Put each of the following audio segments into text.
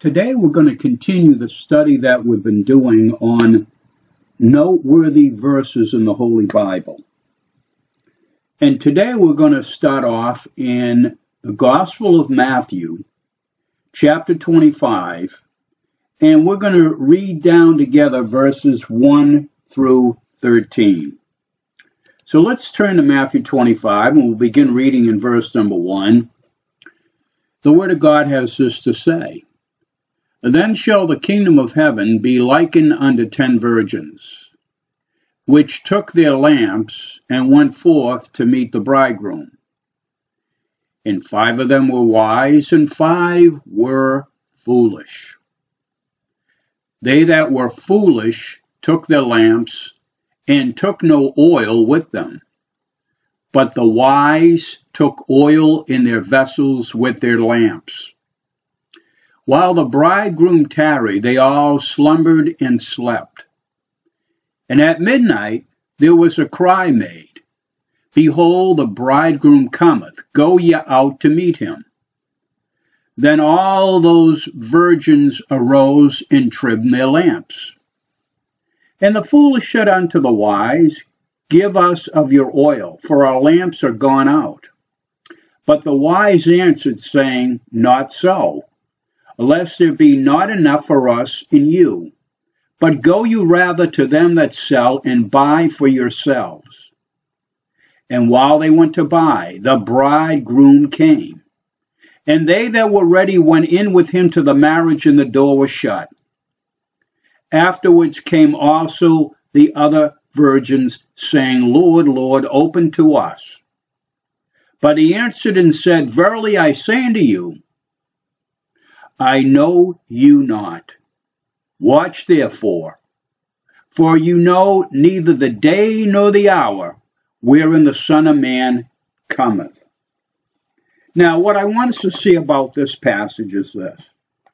Today we're going to continue the study that we've been doing on noteworthy verses in the Holy Bible. And today we're going to start off in the Gospel of Matthew, chapter 25, and we're going to read down together verses 1 through 13. So let's turn to Matthew 25, and we'll begin reading in verse number 1. The Word of God has this to say. Then shall the kingdom of heaven be likened unto 10 virgins, which took their lamps and went forth to meet the bridegroom. And 5 of them were wise, and 5 were foolish. They that were foolish took their lamps, and took no oil with them. But the wise took oil in their vessels with their lamps. While the bridegroom tarried, they all slumbered and slept. And at midnight there was a cry made, Behold, the bridegroom cometh, go ye out to meet him. Then all those virgins arose and trimmed their lamps. And the foolish said unto the wise, Give us of your oil, for our lamps are gone out. But the wise answered, saying, Not so, lest there be not enough for us and you. But go you rather to them that sell, and buy for yourselves. And while they went to buy, the bridegroom came. And they that were ready went in with him to the marriage, and the door was shut. Afterwards came also the other virgins, saying, Lord, Lord, open to us. But he answered and said, Verily I say unto you, I know you not. Watch therefore, for you know neither the day nor the hour wherein the Son of Man cometh. Now, what I want us to see about this passage is this.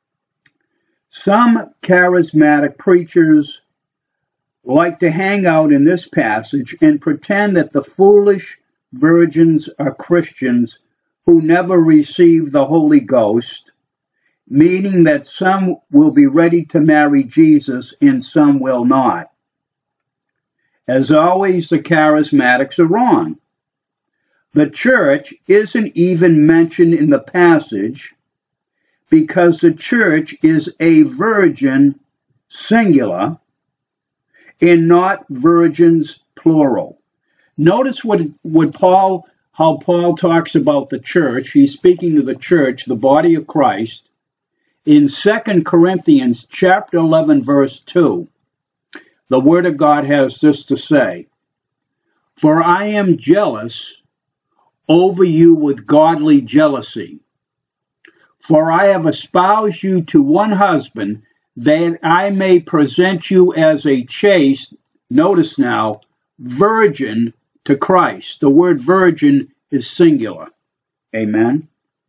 Some charismatic preachers like to hang out in this passage and pretend that the foolish virgins are Christians who never received the Holy Ghost, meaning that some will be ready to marry Jesus and some will not. As always, the charismatics are wrong. The church isn't even mentioned in the passage because the church is a virgin, singular, and not virgins, plural. Notice how Paul talks about the church. He's speaking to the church, the body of Christ, in 2 Corinthians chapter 11, verse 2. The Word of God has this to say, For I am jealous over you with godly jealousy. For I have espoused you to one husband, that I may present you as a chaste, notice now, virgin to Christ. The word virgin is singular. Amen.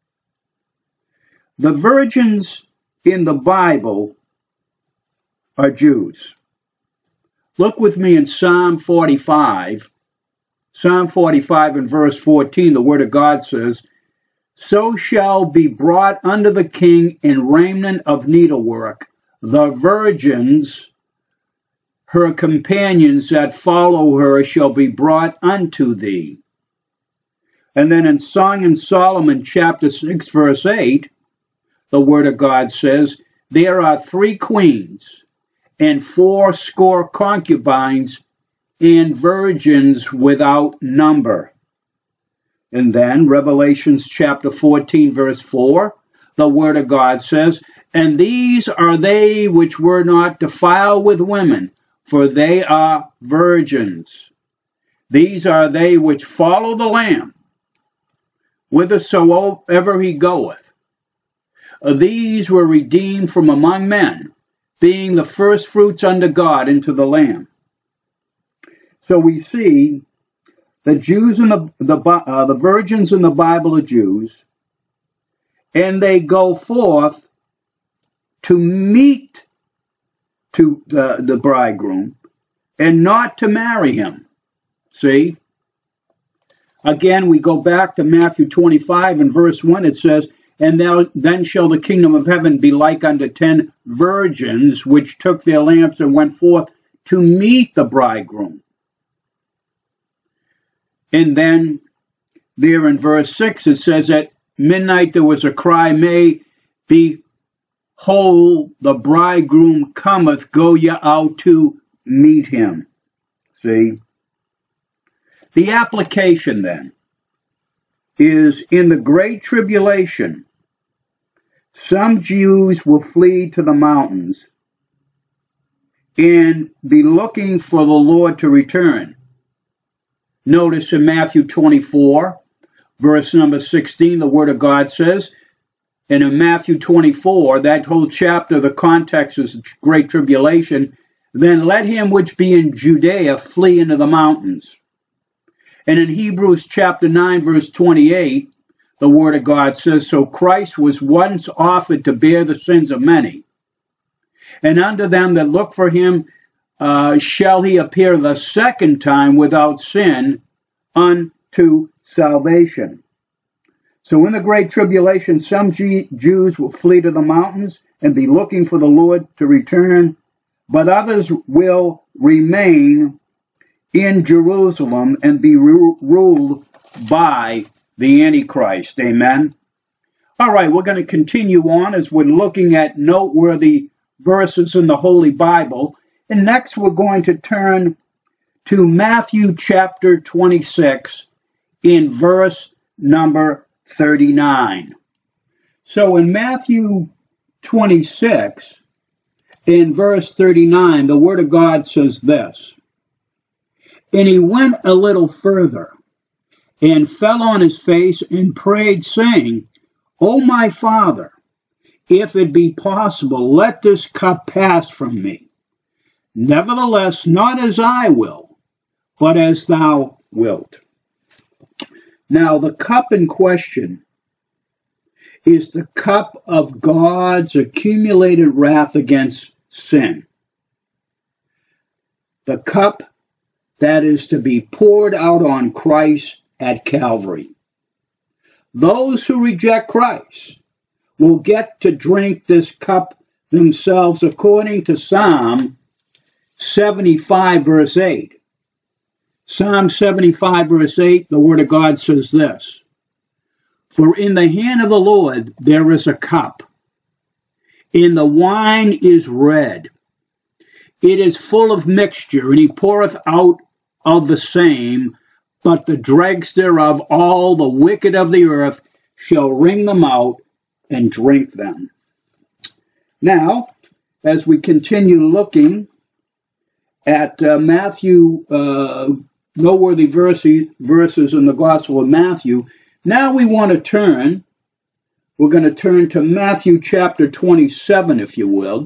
The virgins in the Bible are Jews. Look with me in Psalm 45. Psalm 45 and verse 14, the Word of God says, So shall be brought unto the king in raiment of needlework, the virgins, her companions that follow her, shall be brought unto thee. And then in Song and Solomon chapter 6, verse 8, the Word of God says, There are 3 queens, and 80 concubines, and virgins without number. And then Revelations chapter 14, verse 4, the Word of God says, And these are they which were not defiled with women, for they are virgins. These are they which follow the Lamb, whithersoever he goeth. These were redeemed from among men, being the firstfruits unto God into the Lamb. So we see the Jews and the virgins in the Bible are Jews, and they go forth to meet to the bridegroom and not to marry him. See? Again, we go back to Matthew 25 and verse 1. It says, And then shall the kingdom of heaven be like unto 10 virgins, which took their lamps and went forth to meet the bridegroom. And then there in verse 6 it says, at midnight there was a cry, may behold, the bridegroom cometh, go ye out to meet him. See? The application then is, in the great tribulation, some Jews will flee to the mountains and be looking for the Lord to return. Notice in Matthew 24, verse number 16, the Word of God says, and in Matthew 24, that whole chapter, the context is great tribulation, then let him which be in Judea flee into the mountains. And in Hebrews chapter 9, verse 28, the Word of God says, so Christ was once offered to bear the sins of many. And unto them that look for him shall he appear the second time without sin unto salvation. So in the great tribulation, some Jews will flee to the mountains and be looking for the Lord to return, but others will remain in Jerusalem and be ruled by the Antichrist. Amen. All right, we're going to continue on as we're looking at noteworthy verses in the Holy Bible. And next we're going to turn to Matthew chapter 26 in verse number 39. So in Matthew 26, in verse 39, the Word of God says this, and he went a little further and fell on his face and prayed, saying, O my Father, if it be possible, let this cup pass from me. Nevertheless, not as I will, but as thou wilt. Now, the cup in question is the cup of God's accumulated wrath against sin. The cup that is to be poured out on Christ at Calvary. Those who reject Christ will get to drink this cup themselves according to Psalm 75 verse 8. Psalm 75 verse 8, the Word of God says this, for in the hand of the Lord there is a cup, and the wine is red. It is full of mixture, and he poureth out of the same, but the dregs thereof, all the wicked of the earth, shall wring them out and drink them. Now, as we continue looking at Matthew, noteworthy verses in the Gospel of Matthew, now we want to turn, we're going to turn to Matthew chapter 27, if you will.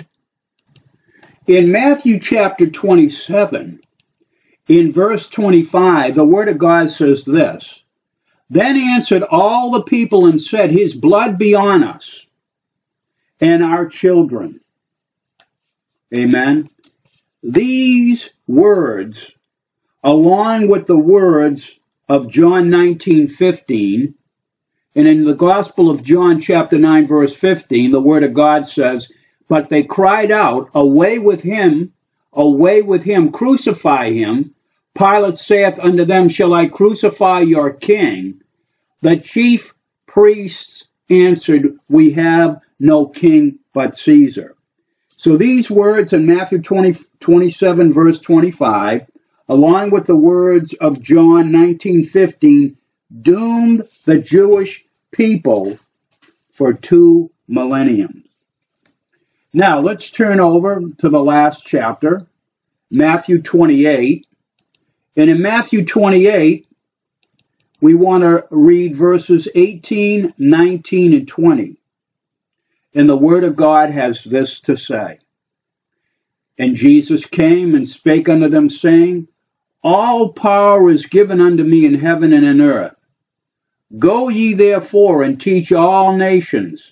In Matthew chapter 27, in verse 25, the Word of God says this, then answered all the people and said, his blood be on us and our children. Amen. These words, along with the words of John 19:15, and in the Gospel of John chapter 9 verse 15, the Word of God says, but they cried out, away with him, crucify him. Pilate saith unto them, shall I crucify your king? The chief priests answered, we have no king but Caesar. So these words in Matthew 27 verse 25, along with the words of John 19:15, doomed the Jewish people for 2 millenniums. Now let's turn over to the last chapter, Matthew 28. And in Matthew 28, we want to read verses 18, 19, and 20. And the Word of God has this to say. And Jesus came and spake unto them, saying, all power is given unto me in heaven and in earth. Go ye therefore and teach all nations,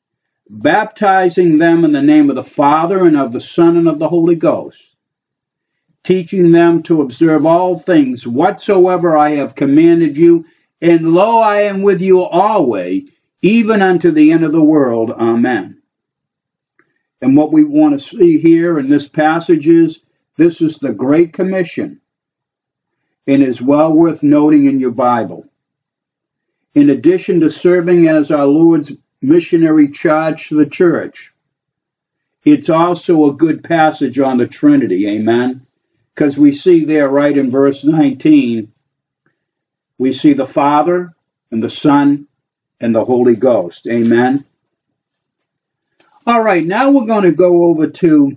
baptizing them in the name of the Father and of the Son and of the Holy Ghost, teaching them to observe all things whatsoever I have commanded you. And lo, I am with you always, even unto the end of the world. Amen. And what we want to see here in this passage is, this is the Great Commission, and is well worth noting in your Bible. In addition to serving as our Lord's missionary charge to the church, it's also a good passage on the Trinity, amen? Because we see there right in verse 19, we see the Father and the Son and the Holy Ghost, amen? All right, now we're going to go over to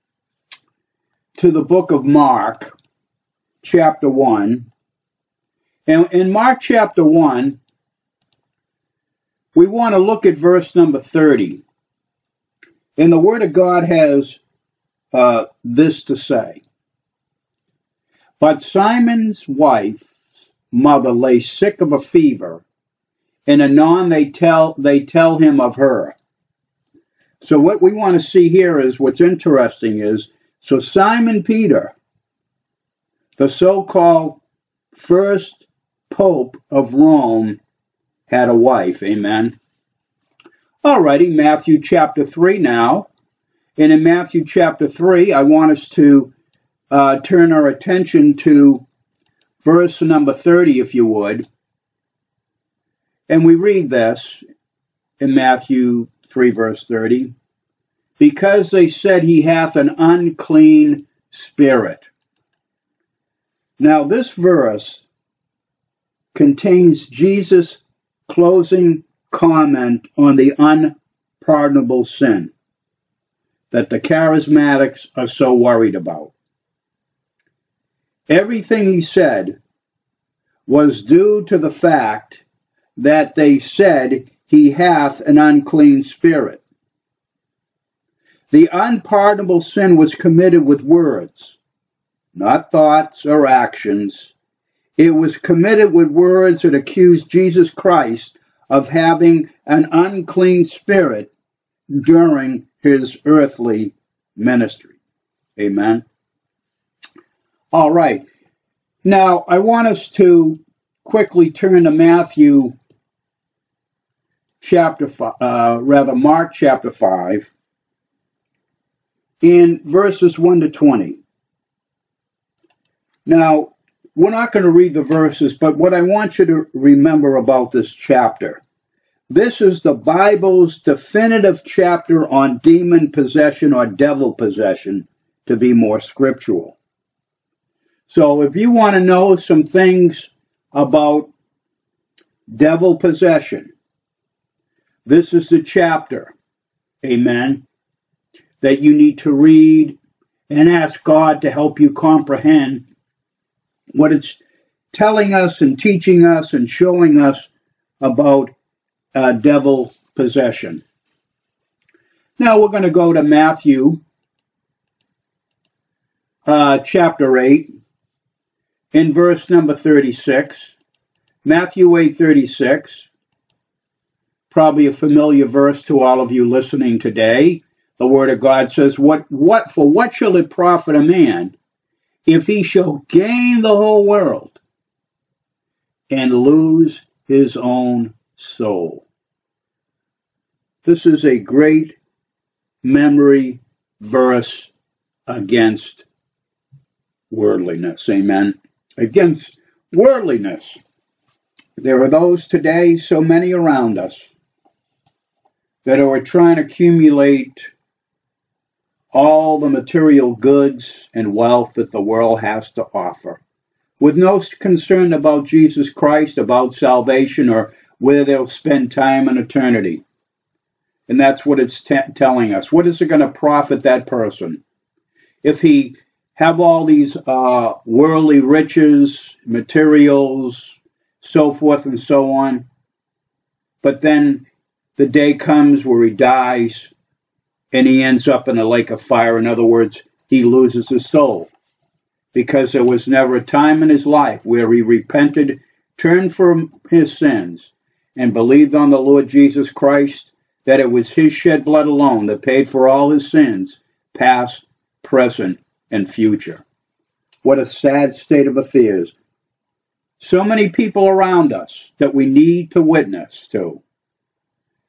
the book of Mark, chapter 1. And in Mark chapter 1, we want to look at verse number 30. And the Word of God has this to say. But Simon's wife's mother lay sick of a fever, and anon they tell him of her. So what we want to see here is, what's interesting is, so Simon Peter, the so-called first Pope of Rome, had a wife, amen. Alrighty, Matthew chapter 3 now. And in Matthew chapter 3, I want us to turn our attention to verse number 30, if you would. And we read this in Matthew 3, verse 30. Because they said he hath an unclean spirit. Now this verse contains Jesus' closing comment on the unpardonable sin that the charismatics are so worried about. Everything he said was due to the fact that they said he hath an unclean spirit. The unpardonable sin was committed with words, not thoughts or actions. It was committed with words that accused Jesus Christ of having an unclean spirit during his earthly ministry. Amen. All right. Now, I want us to quickly turn to Mark chapter 5, in verses 1 to 20. Now, we're not going to read the verses, but what I want you to remember about this chapter, this is the Bible's definitive chapter on demon possession or devil possession, to be more scriptural. So if you want to know some things about devil possession, this is the chapter, amen, that you need to read and ask God to help you comprehend what it's telling us and teaching us and showing us about devil possession. Now we're going to go to Matthew chapter 8 in verse number 36. Matthew 8:36, probably a familiar verse to all of you listening today. The Word of God says, For what shall it profit a man if he shall gain the whole world and lose his own soul? This is a great memory verse against worldliness. Amen. Against worldliness. There are those today, so many around us, that are trying to accumulate all the material goods and wealth that the world has to offer, with no concern about Jesus Christ, about salvation, or where they'll spend time in eternity. And that's what it's telling us. What is it going to profit that person if he have all these worldly riches, materials, so forth and so on, but then the day comes where he dies and he ends up in a lake of fire? In other words, he loses his soul, because there was never a time in his life where he repented, turned from his sins, and believed on the Lord Jesus Christ, that it was his shed blood alone that paid for all his sins, past, present, and future. What a sad state of affairs. So many people around us that we need to witness to,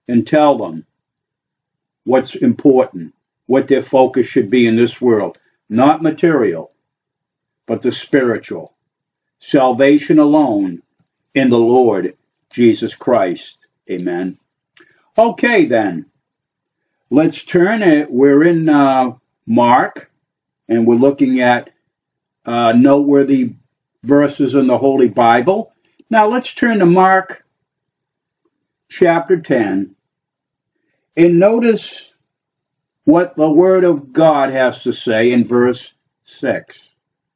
and tell them what's important, what their focus should be in this world. Not material, but the spiritual. Salvation alone in the Lord Jesus Christ. Amen. Okay, then. Let's turn it. We're in Mark, and we're looking at noteworthy verses in the Holy Bible. Now let's turn to Mark chapter 10 and notice what the Word of God has to say in verse 6.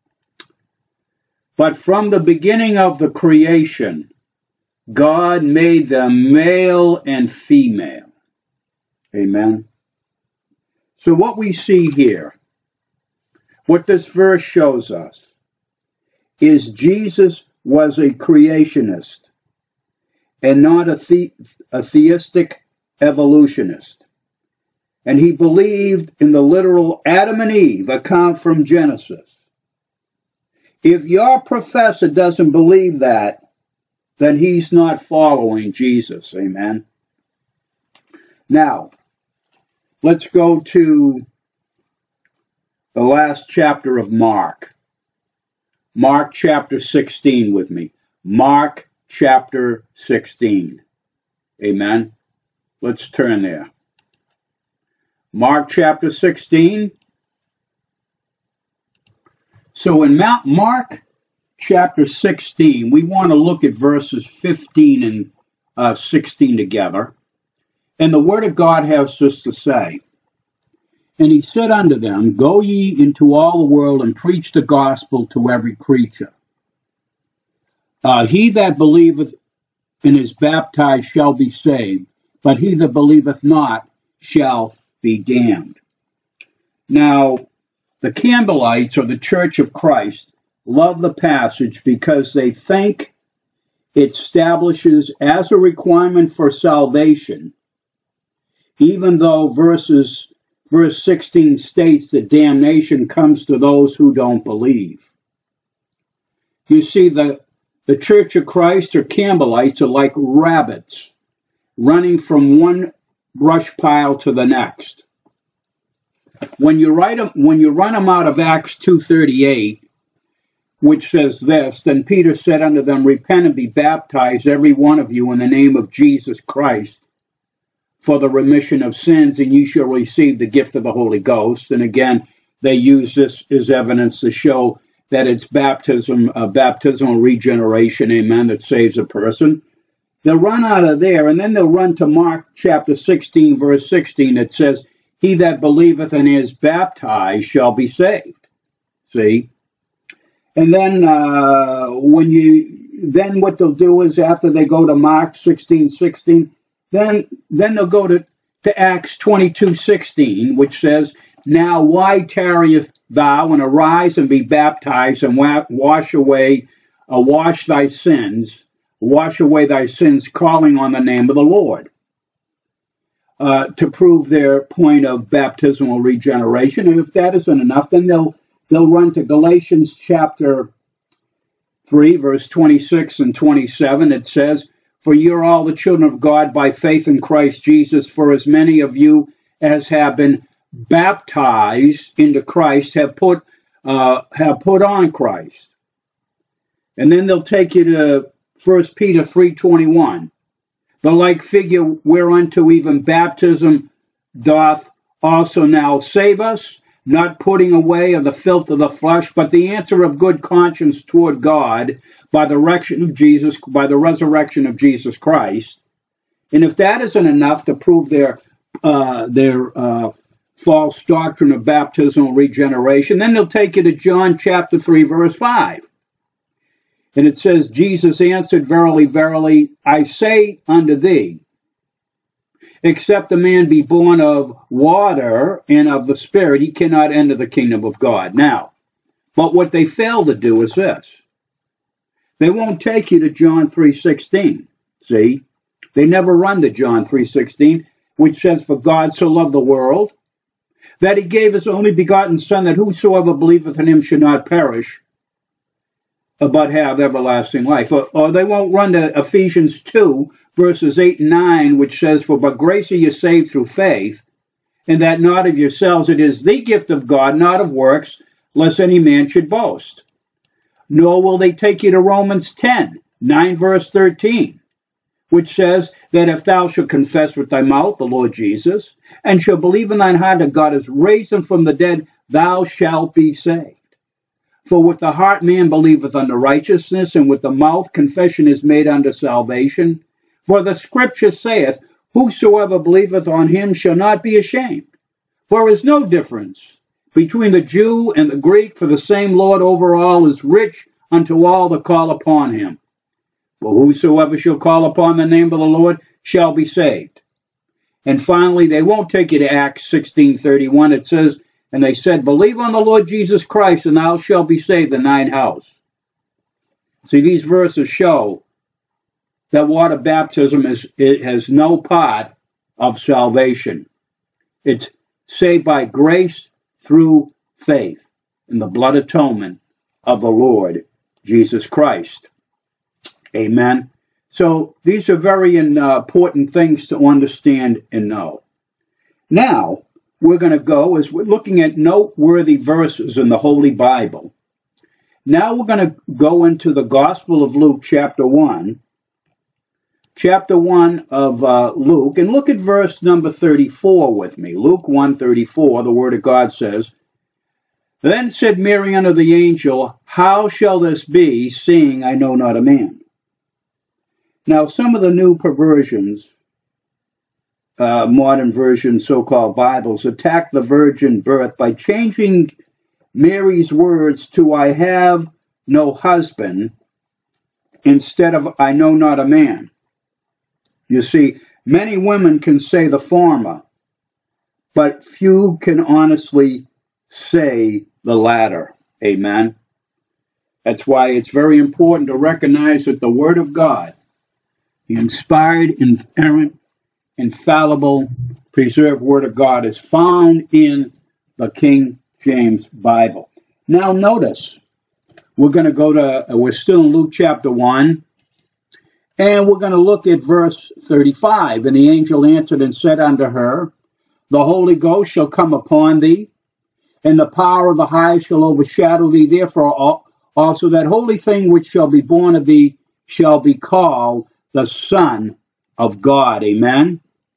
But from the beginning of the creation, God made them male and female. Amen. So what we see here, what this verse shows us, is Jesus was a creationist and not a theistic evolutionist. And he believed in the literal Adam and Eve account from Genesis. If your professor doesn't believe that, then he's not following Jesus. Amen. Now, let's go to the last chapter of Mark. Mark chapter 16 with me. Mark chapter 16. Amen. Let's turn there. Mark chapter 16. So in Mark chapter 16, we want to look at verses 15 and 16 together. And the Word of God has this to say. And he said unto them, Go ye into all the world and preach the gospel to every creature. He that believeth and is baptized shall be saved, but he that believeth not shall be damned. Now, the Campbellites, or the Church of Christ, love the passage because they think it establishes as a requirement for salvation, even though verse 16 states that damnation comes to those who don't believe. You see, the Church of Christ, or Campbellites, are like rabbits running from one brush pile to the next. When you run them out of Acts 2:38, which says this, Then Peter said unto them, Repent and be baptized, every one of you, in the name of Jesus Christ, for the remission of sins, and you shall receive the gift of the Holy Ghost. And again, they use this as evidence to show that it's baptismal regeneration, amen, that saves a person. They'll run out of there, and then they'll run to Mark chapter 16, verse 16. It says, He that believeth and is baptized shall be saved. See? And then what they'll do is, after they go to Mark 16:16, then they'll go to Acts 22:16, which says, Now why tarriest thou, and arise and be baptized, and wash away thy sins, calling on the name of the Lord. To prove their point of baptismal regeneration. And if that isn't enough, then they'll run to Galatians chapter 3, verse 26 and 27. It says, For you're all the children of God by faith in Christ Jesus, for as many of you as have been baptized into Christ have put on Christ. And then they'll take you to 1 Peter 3:21. The like figure whereunto even baptism doth also now save us, not putting away of the filth of the flesh, but the answer of good conscience toward God by the resurrection of Jesus Christ. And if that isn't enough to prove their false doctrine of baptismal regeneration, then they'll take you to John chapter 3, verse 5. And it says, Jesus answered, Verily, verily, I say unto thee, except a man be born of water and of the Spirit, he cannot enter the kingdom of God. Now, but what they fail to do is this. They won't take you to John 3:16. See? They never run to John 3:16, which says, For God so loved the world, that he gave his only begotten Son, that whosoever believeth in him should not perish, but have everlasting life. Or they won't run to Ephesians 2, verses 8 and 9, which says, "For by grace are you saved through faith, and that not of yourselves, it is the gift of God, not of works, lest any man should boast." Nor will they take you to Romans 10, 9 verse 13, which says that if thou shalt confess with thy mouth the Lord Jesus, and shalt believe in thine heart that God has raised him from the dead, thou shalt be saved. For with the heart man believeth unto righteousness, and with the mouth confession is made unto salvation. For the scripture saith, "Whosoever believeth on him shall not be ashamed." For there is no difference between the Jew and the Greek, for the same Lord over all is rich unto all that call upon him. For whosoever shall call upon the name of the Lord shall be saved. And finally, they won't take you to Acts 16:31. It says, "And they said, Believe on the Lord Jesus Christ, and thou shalt be saved in thine house." See, these verses show that water baptism has no part of salvation. It's saved by grace through faith in the blood atonement of the Lord Jesus Christ. Amen. So these are very important things to understand and know. Now, we're going to go, as we're looking at noteworthy verses in the Holy Bible. Now we're going to go into the Gospel of Luke, chapter 1. Chapter 1 of Luke, and look at verse number 34 with me. Luke 1:34, the Word of God says, "Then said Mary unto the angel, How shall this be, seeing I know not a man?" Now, some of the new perversions, modern versions, so-called Bibles, attack the virgin birth by changing Mary's words to "I have no husband" instead of "I know not a man." You see, many women can say the former, but few can honestly say the latter. Amen. That's why it's very important to recognize that the Word of God, the inspired, inerrant, infallible, preserved Word of God, is found in the King James Bible. Now notice, we're still in Luke chapter 1, and we're going to look at verse 35. "And the angel answered and said unto her, The Holy Ghost shall come upon thee, and the power of the highest shall overshadow thee. Therefore also that holy thing which shall be born of thee shall be called the Son of God." Amen.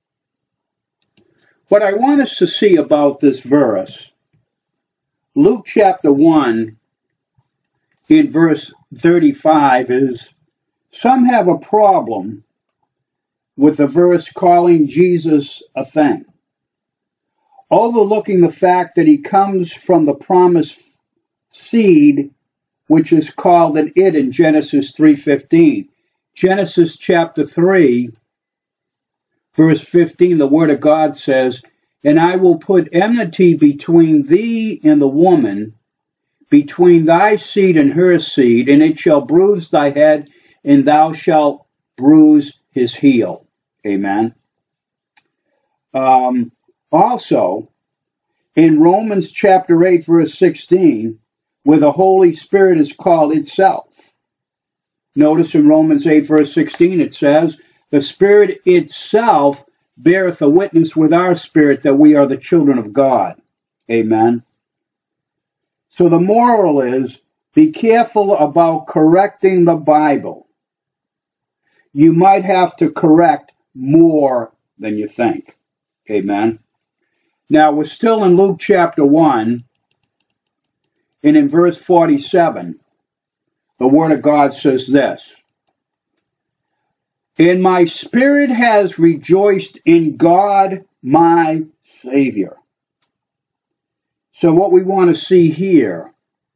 What I want us to see about this verse, Luke chapter 1, in verse 35, is some have a problem with the verse calling Jesus a thing, overlooking the fact that he comes from the promised seed, which is called an it in Genesis 3:15. Genesis chapter 3, verse 15, the Word of God says, "And I will put enmity between thee and the woman, between thy seed and her seed, and it shall bruise thy head, and thou shalt bruise his heel." Amen. Also, in Romans chapter 8, verse 16, where the Holy Spirit is called itself. Notice in Romans 8, verse 16, it says, "The Spirit itself beareth a witness with our spirit that we are the children of God." Amen. So the moral is, be careful about correcting the Bible. You might have to correct more than you think. Amen. Now, we're still in Luke chapter 1, and in verse 47, the Word of God says this, "And my spirit has rejoiced in God my Savior." So what we want to see here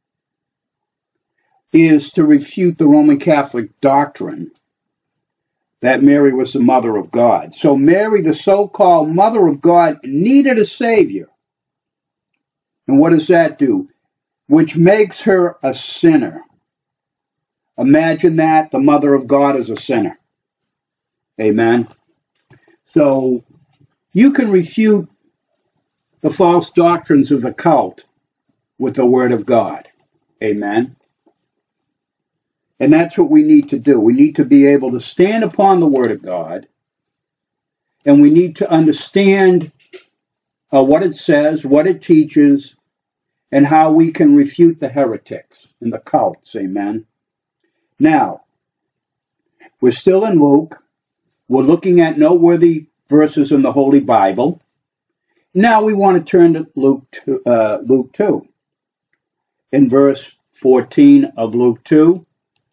is to refute the Roman Catholic doctrine that Mary was the mother of God. So Mary, the so-called mother of God, needed a Savior. And what does that do? Which makes her a sinner. Imagine that, the mother of God is a sinner. Amen. So you can refute the false doctrines of the cult with the Word of God. Amen. And that's what we need to do. We need to be able to stand upon the Word of God, and we need to understand what it says, what it teaches, and how we can refute the heretics and the cults. Amen. Now, we're still in Luke. We're looking at noteworthy verses in the Holy Bible. Now we want to turn to Luke 2. In verse 14 of Luke 2,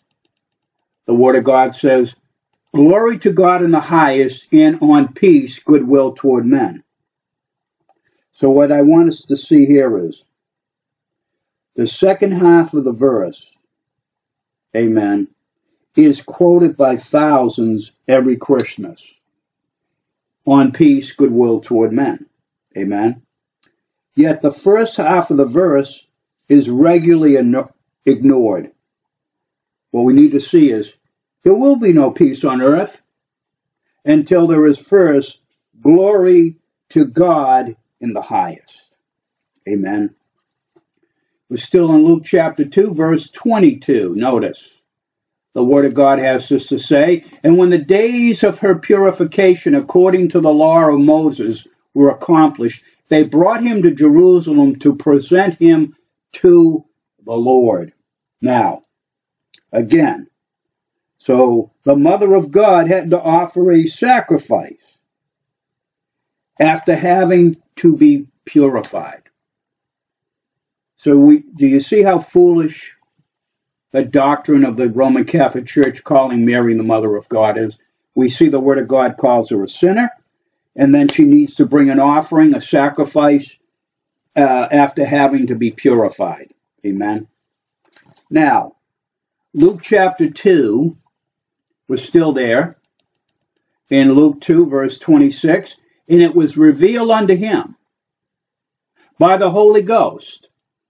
the Word of God says, "Glory to God in the highest, and on peace, goodwill toward men." So what I want us to see here is the second half of the verse, amen, is quoted by thousands every Christmas. On peace, goodwill toward men. Amen. Yet the first half of the verse is regularly ignored. What we need to see is there will be no peace on earth until there is first glory to God in the highest. Amen. We're still in Luke chapter 2, verse 22. Notice. The Word of God has this to say, "And when the days of her purification according to the law of Moses were accomplished, they brought him to Jerusalem to present him to the Lord." Now, again, so the Mother of God had to offer a sacrifice after having to be purified. So do you see how foolish the doctrine of the Roman Catholic Church calling Mary the Mother of God is? We see the Word of God calls her a sinner, and then she needs to bring an offering, a sacrifice, after having to be purified. Amen. Now, Luke chapter 2 was still there. In Luke 2, verse 26, "And it was revealed unto him by the Holy Ghost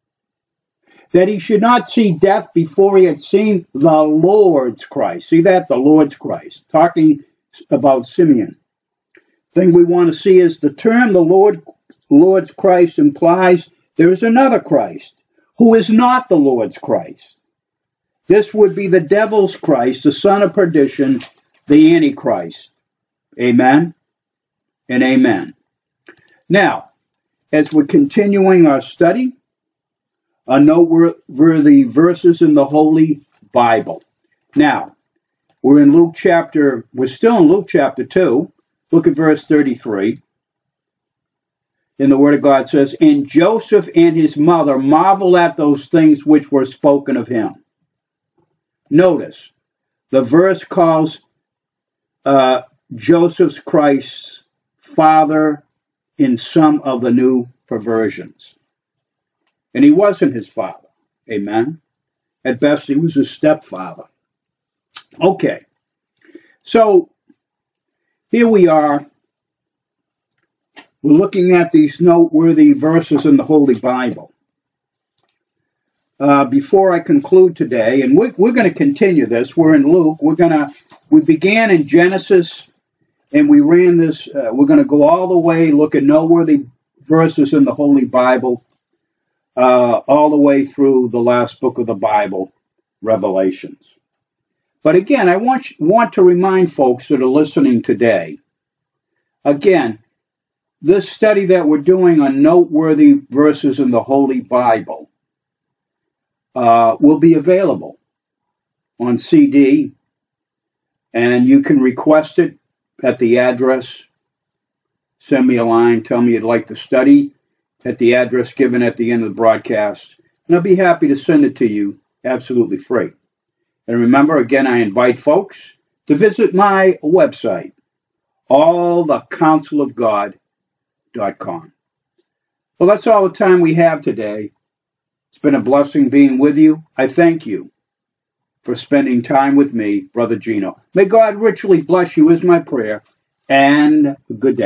that he should not see death before he had seen the Lord's Christ." See that? The Lord's Christ. Talking about Simeon. Thing we want to see is the term the Lord's Christ implies there is another Christ who is not the Lord's Christ. This would be the devil's Christ, the son of perdition, the Antichrist. Amen and amen. Now, as we're continuing our study, noteworthy verses in the Holy Bible. Now, we're still in Luke chapter 2. Look at verse 33. And the Word of God says, "And Joseph and his mother marveled at those things which were spoken of him." Notice, the verse calls Joseph's Christ's father in some of the new perversions. And he wasn't his father. Amen. At best, he was his stepfather. Okay. So, here we are. We're looking at these noteworthy verses in the Holy Bible. Before I conclude today, and we're going to continue this. We're in Luke. We began in Genesis, and we ran this. We're going to go all the way, look at noteworthy verses in the Holy Bible, all the way through the last book of the Bible, Revelations. But again, I want to remind folks that are listening today, again, this study that we're doing on noteworthy verses in the Holy Bible will be available on CD, and you can request it at the address. Send me a line, tell me you'd like to study at the address given at the end of the broadcast, and I'll be happy to send it to you absolutely free. And remember, again, I invite folks to visit my website, allthecounsel-of-God.com. Well, that's all the time we have today. It's been a blessing being with you. I thank you for spending time with me, Brother Gino. May God richly bless you is my prayer, and good day.